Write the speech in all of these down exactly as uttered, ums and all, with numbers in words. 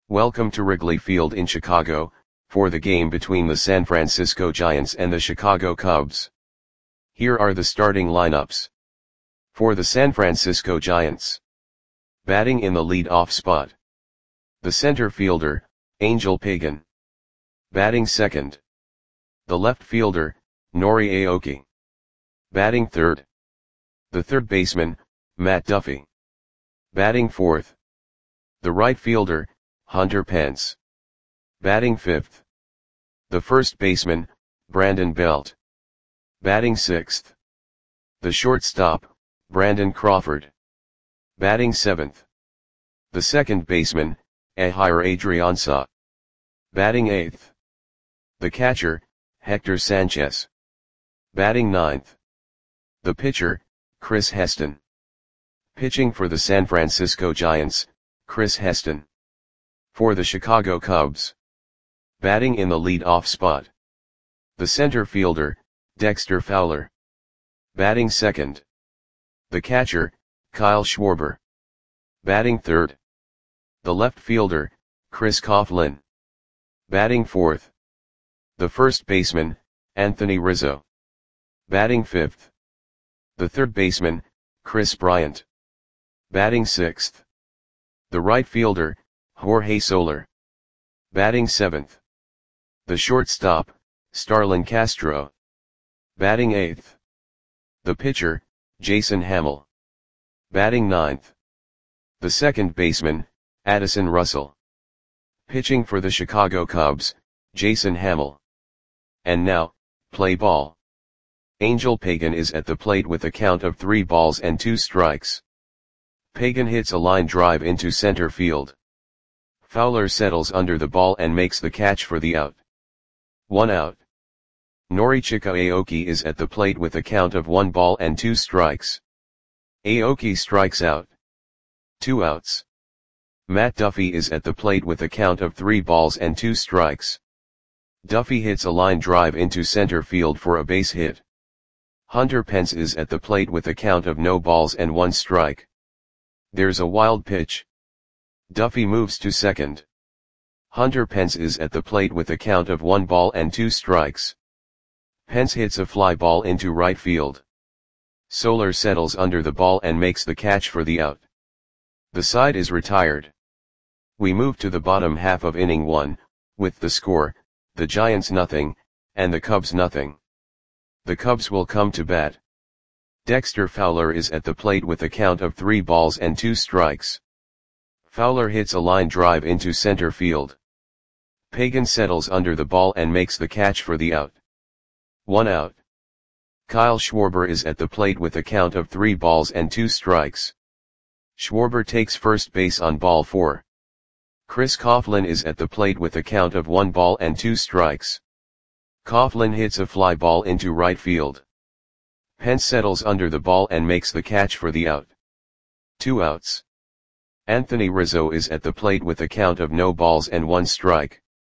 Welcome to Wrigley Field in Chicago, for the game between the San Francisco Giants and the Chicago Cubs. Here are the starting lineups. For the San Francisco Giants. Batting in the lead-off spot. The center fielder, Angel Pagan. Batting second. The left fielder, Nori Aoki. Batting third. The third baseman, Matt Duffy. Batting fourth. The right fielder, Hunter Pence. Batting fifth. The first baseman, Brandon Belt. Batting sixth. The shortstop, Brandon Crawford. Batting seventh. The second baseman, Ehire Adrianza. Batting eighth. The catcher, Hector Sanchez. Batting ninth. The pitcher, Chris Heston. Pitching for the San Francisco Giants, Chris Heston. For the Chicago Cubs. Batting in the lead-off spot. The center fielder, Dexter Fowler. Batting second. The catcher, Kyle Schwarber. Batting third. The left fielder, Chris Coughlin. Batting fourth. The first baseman, Anthony Rizzo. Batting fifth. The third baseman, Chris Bryant. Batting sixth. The right fielder, Jorge Soler. Batting seventh. The shortstop, Starlin Castro. Batting eighth. The pitcher, Jason Hammel. Batting ninth. The second baseman, Addison Russell. Pitching for the Chicago Cubs, Jason Hammel. And now, play ball. Angel Pagan is at the plate with a count of three balls and two strikes. Pagan hits a line drive into center field. Fowler settles under the ball and makes the catch for the out. One out. Norichika Aoki is at the plate with a count of one ball and two strikes. Aoki strikes out. Two outs. Matt Duffy is at the plate with a count of three balls and two strikes. Duffy hits a line drive into center field for a base hit. Hunter Pence is at the plate with a count of no balls and one strike. There's a wild pitch. Duffy moves to second. Hunter Pence is at the plate with a count of one ball and two strikes. Pence hits a fly ball into right field. Soler settles under the ball and makes the catch for the out. The side is retired. We move to the bottom half of inning one, with the score, the Giants nothing, and the Cubs nothing. The Cubs will come to bat. Dexter Fowler is at the plate with a count of three balls and two strikes. Fowler hits a line drive into center field. Pagan settles under the ball and makes the catch for the out. One out. Kyle Schwarber is at the plate with a count of three balls and two strikes. Schwarber takes first base on ball four. Chris Coughlin is at the plate with a count of one ball and two strikes. Coughlin hits a fly ball into right field. Pence settles under the ball and makes the catch for the out. Two outs. Anthony Rizzo is at the plate with a count of no balls and one strike.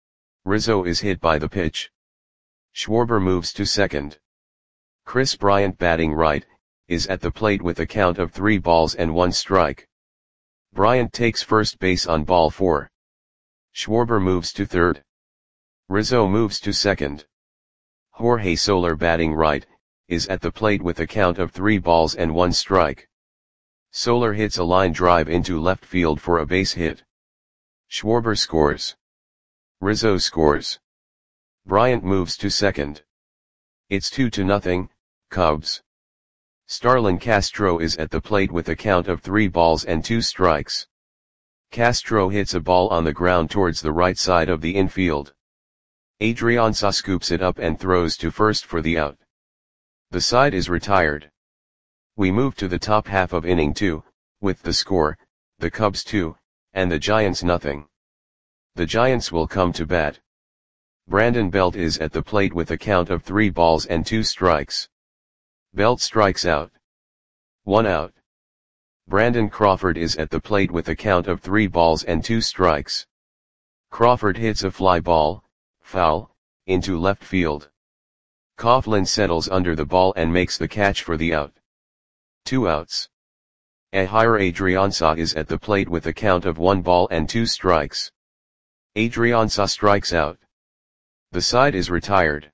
Rizzo is hit by the pitch. Schwarber moves to second. Chris Bryant, batting right, is at the plate with a count of three balls and one strike. Bryant takes first base on ball four. Schwarber moves to third. Rizzo moves to second. Jorge Soler, batting right, is at the plate with a count of three balls and one strike. Soler hits a line drive into left field for a base hit. Schwarber scores. Rizzo scores. Bryant moves to second. It's two to nothing, Cubs. Starlin Castro is at the plate with a count of three balls and two strikes. Castro hits a ball on the ground towards the right side of the infield. Adrianza scoops it up and throws to first for the out. The side is retired. We move to the top half of inning two, with the score, the Cubs two, and the Giants nothing. The Giants will come to bat. Brandon Belt is at the plate with a count of three balls and two strikes. Belt strikes out. One out. Brandon Crawford is at the plate with a count of three balls and two strikes. Crawford hits a fly ball, foul, into left field. Coughlin settles under the ball and makes the catch for the out. Two outs. Ehire Adrianza is at the plate with a count of one ball and two strikes. Adrianza strikes out. The side is retired.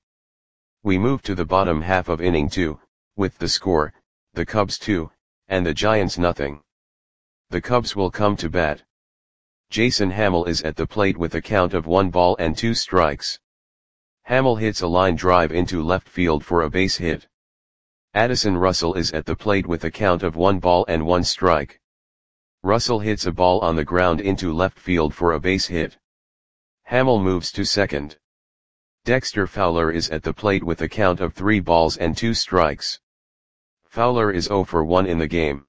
We move to the bottom half of inning two, with the score, the Cubs two, and the Giants nothing. The Cubs will come to bat. Jason Hammel is at the plate with a count of one ball and two strikes. Hammel hits a line drive into left field for a base hit. Addison Russell is at the plate with a count of one ball and one strike. Russell hits a ball on the ground into left field for a base hit. Hammel moves to second. Dexter Fowler is at the plate with a count of three balls and two strikes. Fowler is zero for one in the game.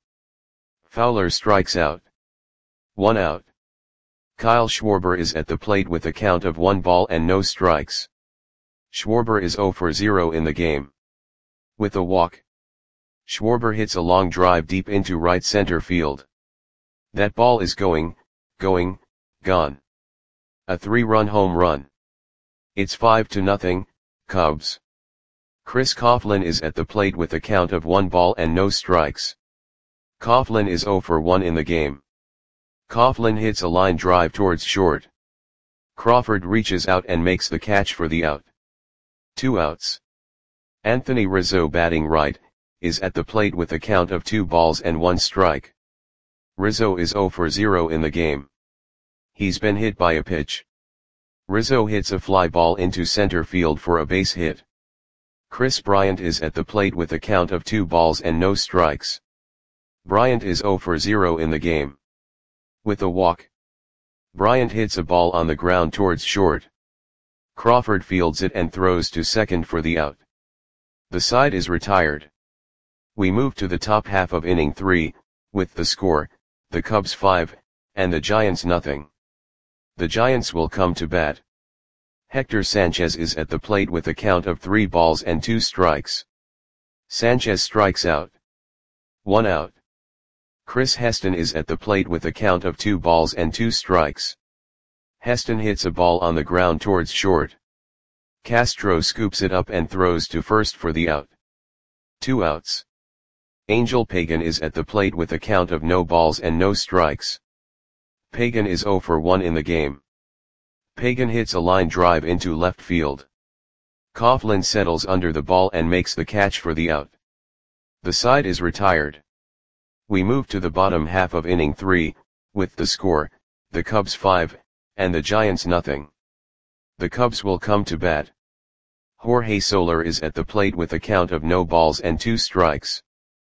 Fowler strikes out. One out. Kyle Schwarber is at the plate with a count of one ball and no strikes. Schwarber is zero for zero in the game. With a walk, Schwarber hits a long drive deep into right center field. That ball is going, going, gone. A three-run home run. It's five to nothing, Cubs. Chris Coughlin is at the plate with a count of one ball and no strikes. Coughlin is zero for one in the game. Coughlin hits a line drive towards short. Crawford reaches out and makes the catch for the out. Two outs. Anthony Rizzo, batting right, is at the plate with a count of two balls and one strike. Rizzo is zero for zero in the game. He's been hit by a pitch. Rizzo hits a fly ball into center field for a base hit. Chris Bryant is at the plate with a count of two balls and no strikes. Bryant is zero for zero in the game. With a walk, Bryant hits a ball on the ground towards short. Crawford fields it and throws to second for the out. The side is retired. We move to the top half of inning three, with the score, the Cubs five, and the Giants nothing. The Giants will come to bat. Hector Sanchez is at the plate with a count of three balls and two strikes. Sanchez strikes out. One out. Chris Heston is at the plate with a count of two balls and two strikes. Heston hits a ball on the ground towards short. Castro scoops it up and throws to first for the out. Two outs. Angel Pagan is at the plate with a count of no balls and no strikes. Pagan is zero for one in the game. Pagan hits a line drive into left field. Coughlin settles under the ball and makes the catch for the out. The side is retired. We move to the bottom half of inning three, with the score, the Cubs five, and the Giants nothing. The Cubs will come to bat. Jorge Soler is at the plate with a count of no balls and two strikes.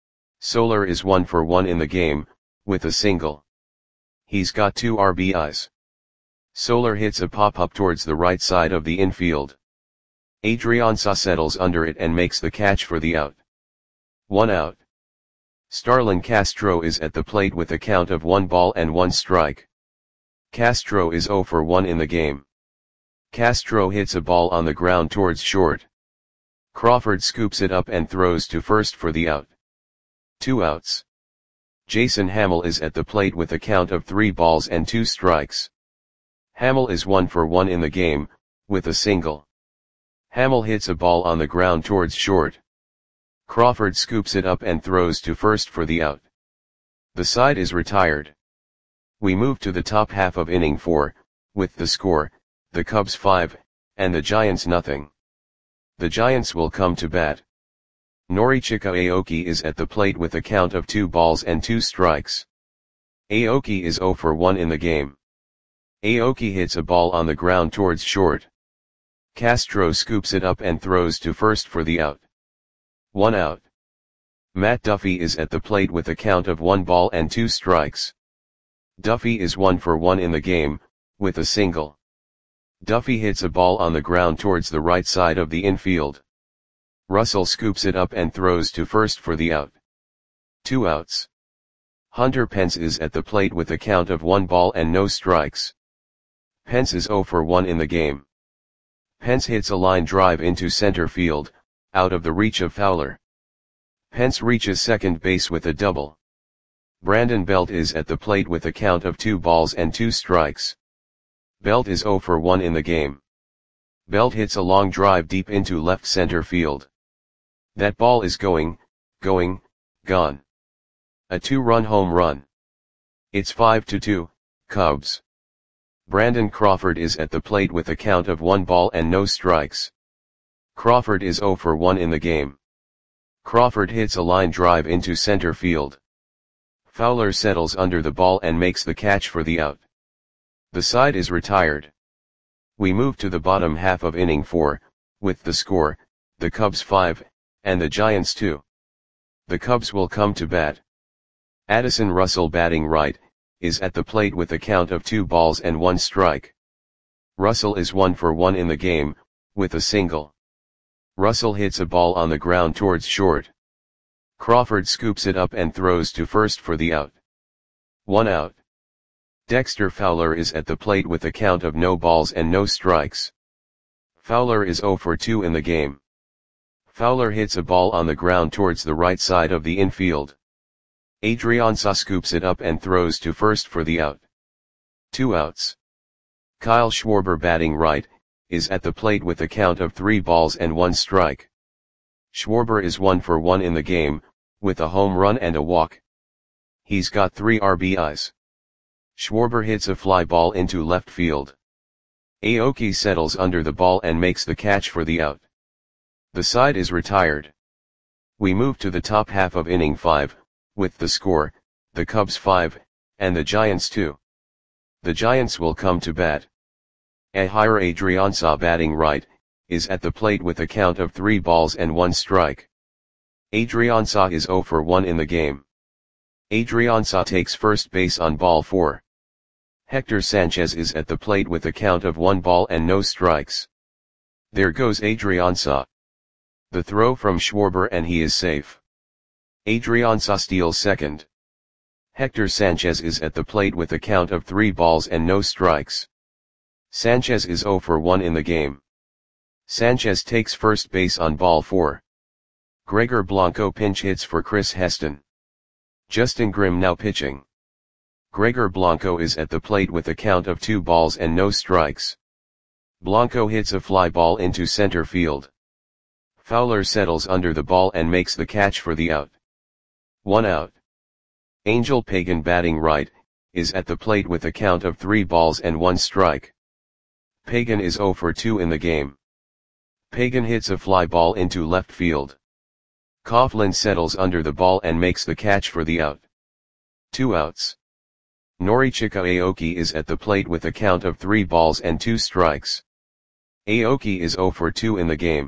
Soler is one for one in the game, with a single. He's got two R B Is. Soler hits a pop-up towards the right side of the infield. Adrianza settles under it and makes the catch for the out. One out. Starlin Castro is at the plate with a count of one ball and one strike. Castro is zero for one in the game. Castro hits a ball on the ground towards short. Crawford scoops it up and throws to first for the out. Two outs. Jason Hammel is at the plate with a count of three balls and two strikes. Hammel is one for one in the game, with a single. Hammel hits a ball on the ground towards short. Crawford scoops it up and throws to first for the out. The side is retired. We move to the top half of inning four, with the score, the Cubs five, and the Giants nothing. The Giants will come to bat. Norichika Aoki is at the plate with a count of two balls and two strikes. Aoki is zero for one in the game. Aoki hits a ball on the ground towards short. Castro scoops it up and throws to first for the out. One out. Matt Duffy is at the plate with a count of one ball and two strikes. Duffy is one for one in the game, with a single. Duffy hits a ball on the ground towards the right side of the infield. Russell scoops it up and throws to first for the out. Two outs. Hunter Pence is at the plate with a count of one ball and no strikes. Pence is zero for one in the game. Pence hits a line drive into center field, out of the reach of Fowler. Pence reaches second base with a double. Brandon Belt is at the plate with a count of two balls and two strikes. Belt is zero for one in the game. Belt hits a long drive deep into left center field. That ball is going, going, gone. A two-run home run. It's five to two, Cubs. Brandon Crawford is at the plate with a count of one ball and no strikes. Crawford is zero for one in the game. Crawford hits a line drive into center field. Fowler settles under the ball and makes the catch for the out. The side is retired. We move to the bottom half of inning four, with the score, the Cubs five, and the Giants two. The Cubs will come to bat. Addison Russell, batting right, is at the plate with a count of two balls and one strike. Russell is one for one in the game, with a single. Russell hits a ball on the ground towards short. Crawford scoops it up and throws to first for the out. One out. Dexter Fowler is at the plate with a count of no balls and no strikes. Fowler is zero for two in the game. Fowler hits a ball on the ground towards the right side of the infield. Adrianza scoops it up and throws to first for the out. Two outs. Kyle Schwarber, batting right, is at the plate with a count of three balls and one strike. Schwarber is one for one in the game, with a home run and a walk. He's got three R B Is. Schwarber hits a fly ball into left field. Aoki settles under the ball and makes the catch for the out. The side is retired. We move to the top half of inning five, with the score, the Cubs five, and the Giants two. The Giants will come to bat. Ehire Adrianza, batting right, is at the plate with a count of three balls and one strike. Adrianza is zero for one in the game. Adrianza takes first base on ball four. Hector Sanchez is at the plate with a count of one ball and no strikes. There goes Adrianza. The throw from Schwarber and he is safe. Adrianza steals second. Hector Sanchez is at the plate with a count of three balls and no strikes. Sanchez is zero for one in the game. Sanchez takes first base on ball four. Gregor Blanco pinch hits for Chris Heston. Justin Grimm now pitching. Gregor Blanco is at the plate with a count of two balls and no strikes. Blanco hits a fly ball into center field. Fowler settles under the ball and makes the catch for the out. One out. Angel Pagan, batting right, is at the plate with a count of three balls and one strike. Pagan is zero for two in the game. Pagan hits a fly ball into left field. Coughlin settles under the ball and makes the catch for the out. Two outs. Norichika Aoki is at the plate with a count of three balls and two strikes. Aoki is zero for two in the game.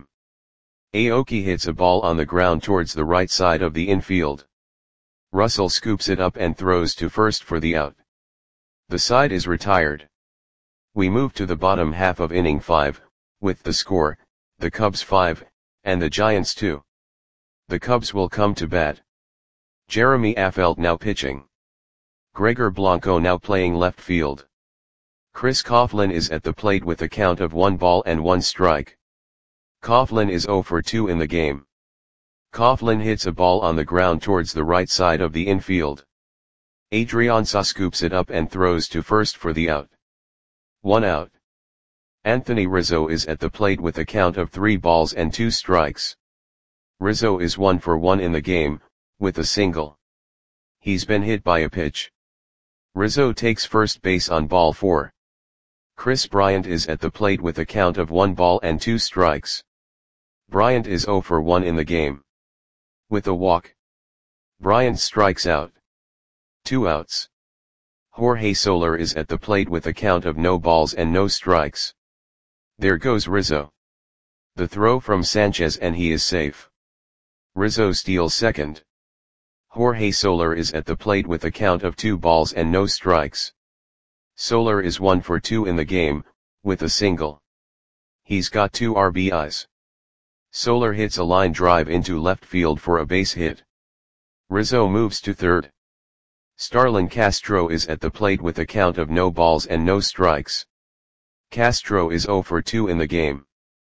Aoki hits a ball on the ground towards the right side of the infield. Russell scoops it up and throws to first for the out. The side is retired. We move to the bottom half of inning five, with the score, the Cubs five, and the Giants two. The Cubs will come to bat. Jeremy Affeldt now pitching. Gregor Blanco now playing left field. Chris Coughlin is at the plate with a count of one ball and one strike. Coughlin is zero for two in the game. Coughlin hits a ball on the ground towards the right side of the infield. Adrianza scoops it up and throws to first for the out. One out. Anthony Rizzo is at the plate with a count of three balls and two strikes. Rizzo is one for one in the game, with a single. He's been hit by a pitch. Rizzo takes first base on ball four. Chris Bryant is at the plate with a count of one ball and two strikes. Bryant is zero for one in the game. With a walk. Bryant strikes out. Two outs. Jorge Soler is at the plate with a count of no balls and no strikes. There goes Rizzo. The throw from Sanchez and he is safe. Rizzo steals second. Jorge Soler is at the plate with a count of two balls and no strikes. Soler is one for two in the game, with a single. He's got two R B Is. Soler hits a line drive into left field for a base hit. Rizzo moves to third. Starlin Castro is at the plate with a count of no balls and no strikes. Castro is zero for two in the game.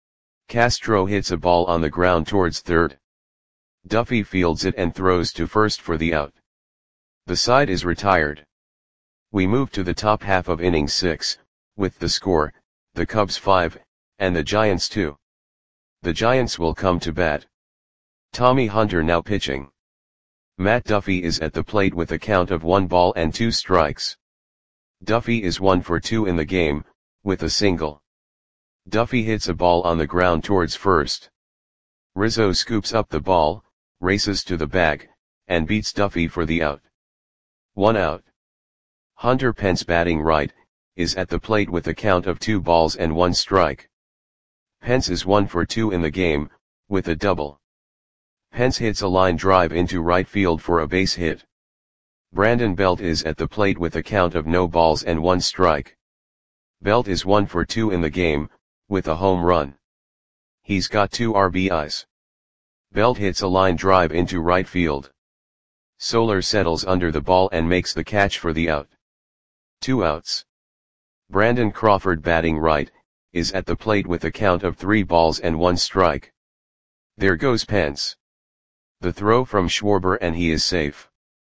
Castro hits a ball on the ground towards third. Duffy fields it and throws to first for the out. The side is retired. We move to the top half of inning six, with the score, the Cubs five, and the Giants two. The Giants will come to bat. Tommy Hunter now pitching. Matt Duffy is at the plate with a count of one ball and two strikes. Duffy is one for two in the game, with a single. Duffy hits a ball on the ground towards first. Rizzo scoops up the ball, races to the bag, and beats Duffy for the out. One out. Hunter Pence, batting right, is at the plate with a count of two balls and one strike. Pence is one for two in the game, with a double. Pence hits a line drive into right field for a base hit. Brandon Belt is at the plate with a count of no balls and one strike. Belt is one for two in the game, with a home run. He's got two R B Is. Belt hits a line drive into right field. Soler settles under the ball and makes the catch for the out. Two outs. Brandon Crawford, batting right, is at the plate with a count of three balls and one strike. There goes Pence. The throw from Schwarber and he is safe.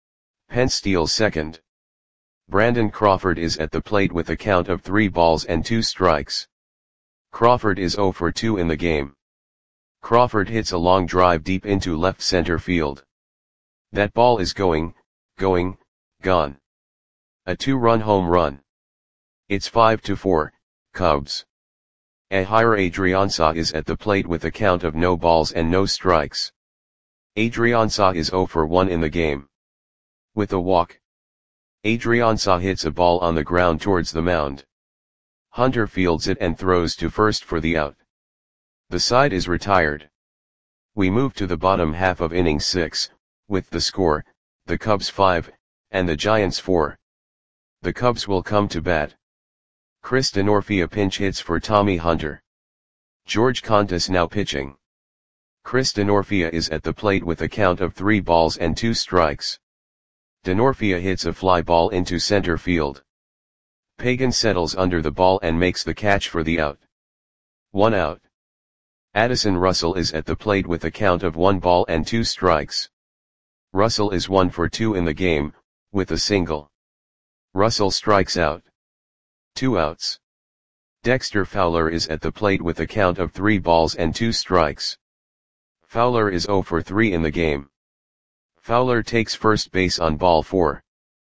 Pence steals second. Brandon Crawford is at the plate with a count of three balls and two strikes. Crawford is zero for two in the game. Crawford hits a long drive deep into left center field. That ball is going, going, gone. A two-run home run. It's five to four, Cubs. Ehire Adrianza is at the plate with a count of no balls and no strikes. Adrianza is zero for one in the game. With a walk. Adrianza hits a ball on the ground towards the mound. Hunter fields it and throws to first for the out. The side is retired. We move to the bottom half of inning six, with the score, the Cubs five, and the Giants four. The Cubs will come to bat. Chris Denorfia pinch hits for Tommy Hunter. George Contis now pitching. Chris Denorfia is at the plate with a count of three balls and two strikes. Denorfia hits a fly ball into center field. Pagan settles under the ball and makes the catch for the out. One out. Addison Russell is at the plate with a count of one ball and two strikes. Russell is one for two in the game, with a single. Russell strikes out. Two outs. Dexter Fowler is at the plate with a count of three balls and two strikes. Fowler is zero for three in the game. Fowler takes first base on ball four.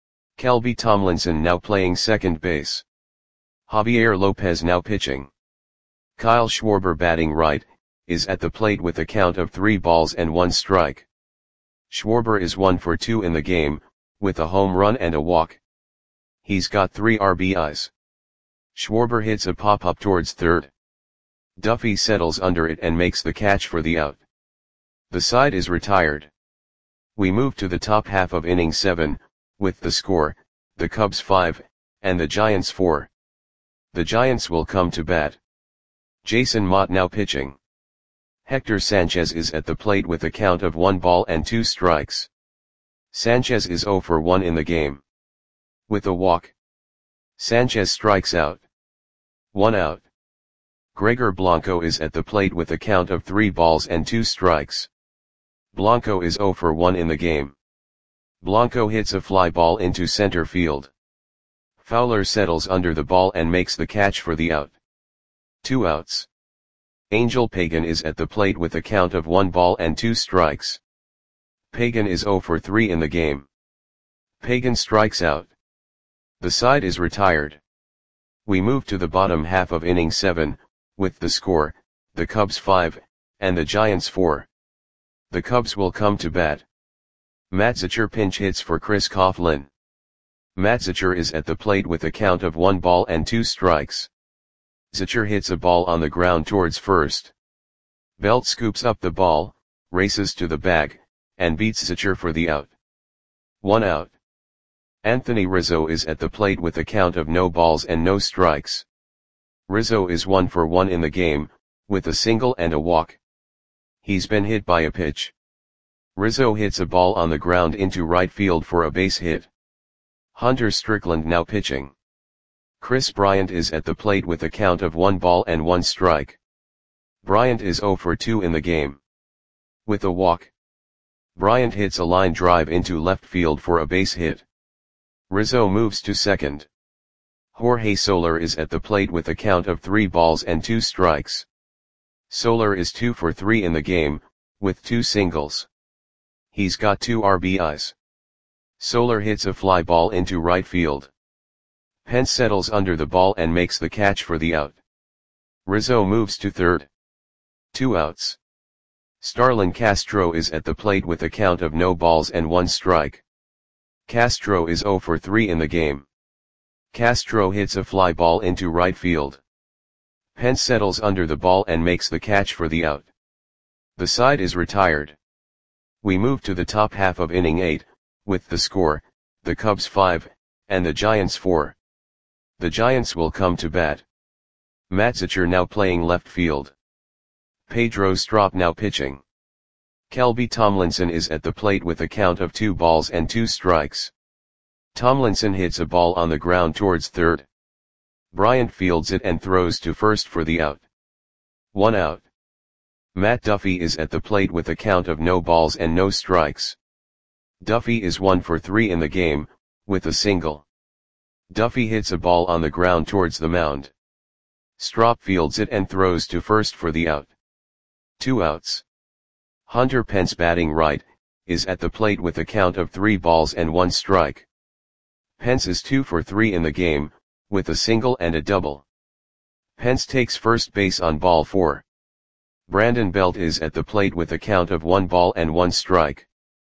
Kelby Tomlinson now playing second base. Javier Lopez now pitching. Kyle Schwarber, batting right, is at the plate with a count of three balls and one strike. Schwarber is one for two in the game, with a home run and a walk. He's got three R B Is. Schwarber hits a pop-up towards third. Duffy settles under it and makes the catch for the out. The side is retired. We move to the top half of inning seven, with the score, the Cubs five, and the Giants four. The Giants will come to bat. Jason Motte now pitching. Hector Sanchez is at the plate with a count of one ball and two strikes. Sanchez is zero for one in the game. With a walk. Sanchez strikes out. One out. Gregor Blanco is at the plate with a count of three balls and two strikes. Blanco is zero for one in the game. Blanco hits a fly ball into center field. Fowler settles under the ball and makes the catch for the out. Two outs. Angel Pagan is at the plate with a count of one ball and two strikes. Pagan is zero for three in the game. Pagan strikes out. The side is retired. We move to the bottom half of inning seven, with the score, the Cubs five, and the Giants four. The Cubs will come to bat. Matt Zachor pinch hits for Chris Coughlin. Matt Zachor is at the plate with a count of one ball and two strikes. Zachor hits a ball on the ground towards first. Belt scoops up the ball, races to the bag, and beats Zachor for the out. One out. Anthony Rizzo is at the plate with a count of no balls and no strikes. Rizzo is one for one in the game, with a single and a walk. He's been hit by a pitch. Rizzo hits a ball on the ground into right field for a base hit. Hunter Strickland now pitching. Chris Bryant is at the plate with a count of one ball and one strike. Bryant is zero for two in the game. With a walk. Bryant hits a line drive into left field for a base hit. Rizzo moves to second. Jorge Soler is at the plate with a count of three balls and two strikes. Soler is two for three in the game, with two singles. He's got two R B Is. Soler hits a fly ball into right field. Pence settles under the ball and makes the catch for the out. Rizzo moves to third. Two outs. Starlin Castro is at the plate with a count of no balls and one strike. Castro is zero for three in the game. Castro hits a fly ball into right field. Pence settles under the ball and makes the catch for the out. The side is retired. We move to the top half of inning eight, with the score, the Cubs five, and the Giants four. The Giants will come to bat. Matt Zachor now playing left field. Pedro Strop now pitching. Kelby Tomlinson is at the plate with a count of two balls and two strikes. Tomlinson hits a ball on the ground towards third. Bryant fields it and throws to first for the out. One out. Matt Duffy is at the plate with a count of no balls and no strikes. Duffy is one for three in the game, with a single. Duffy hits a ball on the ground towards the mound. Strop fields it and throws to first for the out. Two outs. Hunter Pence batting right, is at the plate with a count of three balls and one strike. Pence is two for three in the game, with a single and a double. Pence takes first base on ball four. Brandon Belt is at the plate with a count of one ball and one strike.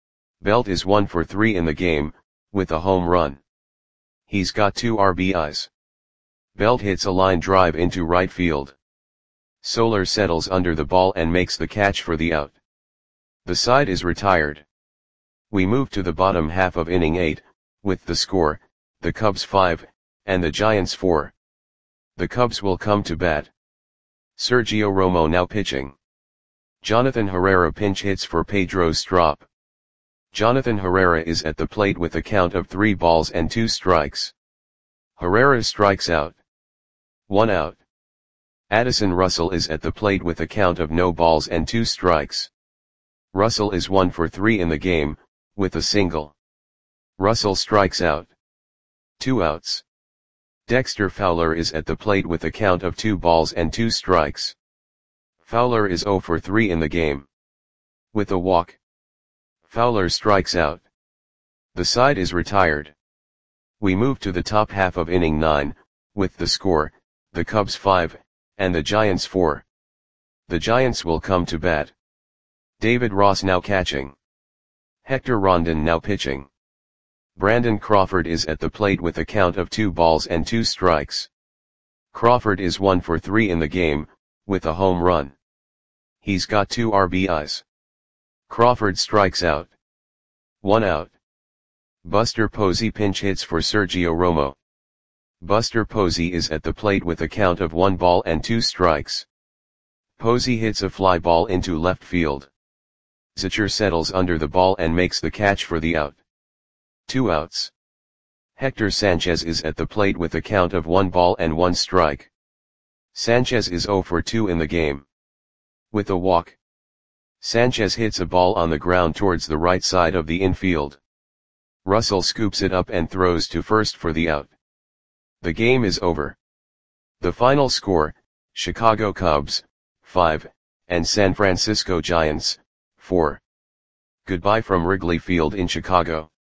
Belt is one for three in the game, with a home run. He's got two R B Is. Belt hits a line drive into right field. Soler settles under the ball and makes the catch for the out. The side is retired. We move to the bottom half of inning eight, with the score, the Cubs five, and the Giants four. The Cubs will come to bat. Sergio Romo now pitching. Jonathan Herrera pinch hits for Pedro Strop. Jonathan Herrera is at the plate with a count of three balls and two strikes. Herrera strikes out. One out. Addison Russell is at the plate with a count of no balls and two strikes. Russell is one for three in the game, with a single. Russell strikes out. Two outs. Dexter Fowler is at the plate with a count of two balls and two strikes. Fowler is zero for three in the game. With a walk. Fowler strikes out. The side is retired. We move to the top half of inning nine, with the score, the Cubs five, and the Giants four. The Giants will come to bat. David Ross now catching. Hector Rondon now pitching. Brandon Crawford is at the plate with a count of two balls and two strikes. Crawford is one for three in the game, with a home run. He's got two R B Is. Crawford strikes out. One out. Buster Posey pinch hits for Sergio Romo. Buster Posey is at the plate with a count of one ball and two strikes. Posey hits a fly ball into left field. Zachor settles under the ball and makes the catch for the out. Two outs. Hector Sanchez is at the plate with a count of one ball and one strike. Sanchez is zero for two in the game. With a walk. Sanchez hits a ball on the ground towards the right side of the infield. Russell scoops it up and throws to first for the out. The game is over. The final score, Chicago Cubs, five, and San Francisco Giants, four. Goodbye from Wrigley Field in Chicago.